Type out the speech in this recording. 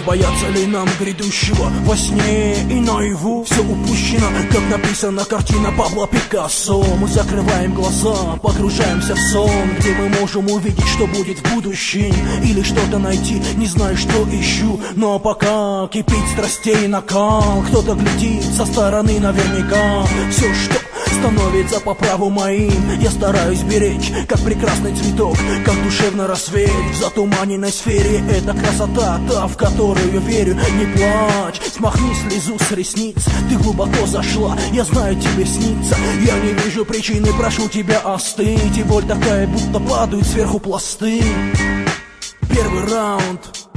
бояться ли нам грядущего во сне и наяву? Все упущено, как написана картина Пабло Пикассо. Мы закрываем глаза, погружаемся в сон, где мы можем увидеть, что будет в будущем, или что-то найти, не знаю, что ищу. Но пока кипит страстей накал, кто-то глядит со стороны наверняка. Все, что становится по праву моим, я стараюсь беречь, как прекрасный цветок, как душевный рассвет в затуманенной сфере. Это красота, та, в которую верю. Не плачь, смахни слезу с ресниц. Ты глубоко зашла, я знаю, тебе снится. Я не вижу причины, прошу тебя остыть. И боль такая, будто падают сверху пласты. Первый раунд.